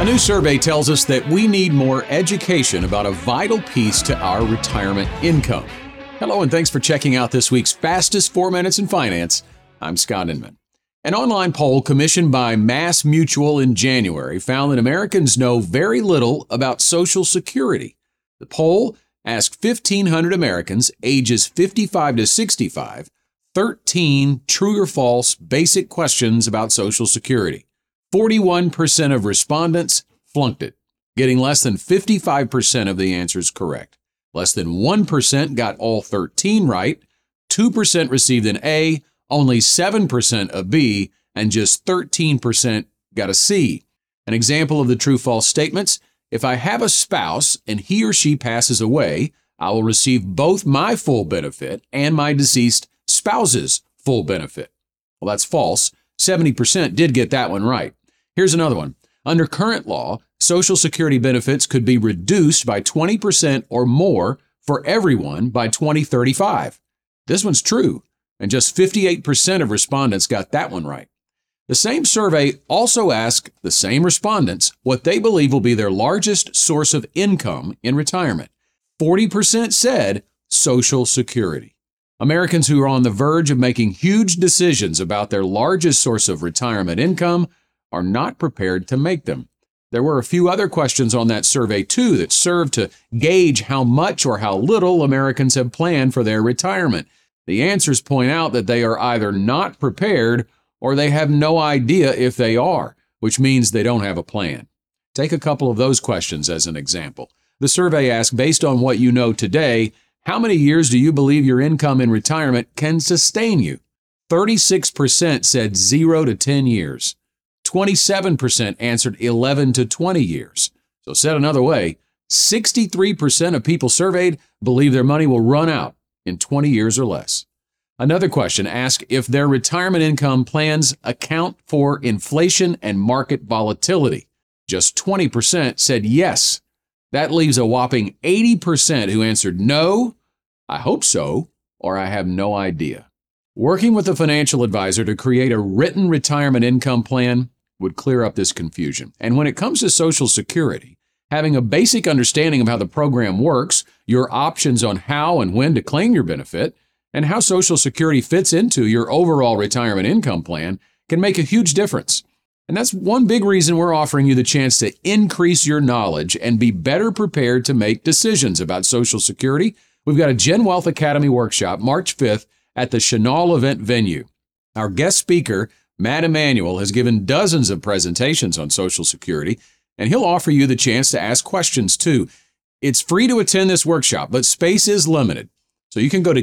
new survey tells us that we need more education about a vital piece to our retirement income. Hello, and thanks for checking out this week's Fastest 4 Minutes in Finance. I'm Scott Inman. An online poll commissioned by MassMutual in January found that Americans know very little about Social Security. The poll asked 1,500 Americans ages 55 to 65 13 true or false basic questions about Social Security. 41% of respondents flunked it, getting less than 55% of the answers correct. Less than 1% got all 13 right, 2% received an A, only 7% a B, and just 13% got a C. An example of the true-false statements: if I have a spouse and he or she passes away, I will receive both my full benefit and my deceased spouse's full benefit. Well, that's false. 70% did get that one right. Here's another one. Under current law, Social Security benefits could be reduced by 20% or more for everyone by 2035. This one's true, and just 58% of respondents got that one right. The same survey also asked the same respondents what they believe will be their largest source of income in retirement. 40% said Social Security. Americans who are on the verge of making huge decisions about their largest source of retirement income are not prepared to make them. There were a few other questions on that survey, too, that served to gauge how much or how little Americans have planned for their retirement. The answers point out that they are either not prepared or they have no idea if they are, which means they don't have a plan. Take a couple of those questions as an example. The survey asked, based on what you know today, how many years do you believe your income in retirement can sustain you? 36% said 0 to 10 years. 27% answered 11 to 20 years. So said another way, 63% of people surveyed believe their money will run out in 20 years or less. Another question asked if their retirement income plans account for inflation and market volatility. Just 20% said yes. That leaves a whopping 80% who answered no, I hope so, or I have no idea. Working with a financial advisor to create a written retirement income plan would clear up this confusion. And when it comes to Social Security, having a basic understanding of how the program works, your options on how and when to claim your benefit, and how Social Security fits into your overall retirement income plan can make a huge difference. And that's one big reason we're offering you the chance to increase your knowledge and be better prepared to make decisions about Social Security. We've got a Gen Wealth Academy workshop March 5th at the Chenal event venue. Our guest speaker, Matt Emanuel, has given dozens of presentations on Social Security, and he'll offer you the chance to ask questions too. It's free to attend this workshop, but space is limited. So you can go to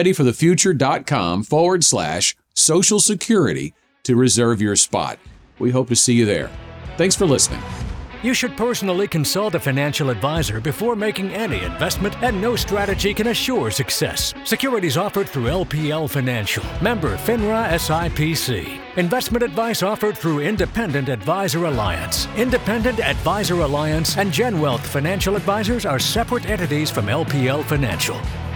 getreadyforthefuture.com/Social Security to reserve your spot. We hope to see you there. Thanks for listening. You should personally consult a financial advisor before making any investment, and no strategy can assure success. Securities offered through LPL Financial. Member FINRA SIPC. Investment advice offered through Independent Advisor Alliance. Independent Advisor Alliance and Gen Wealth Financial Advisors are separate entities from LPL Financial.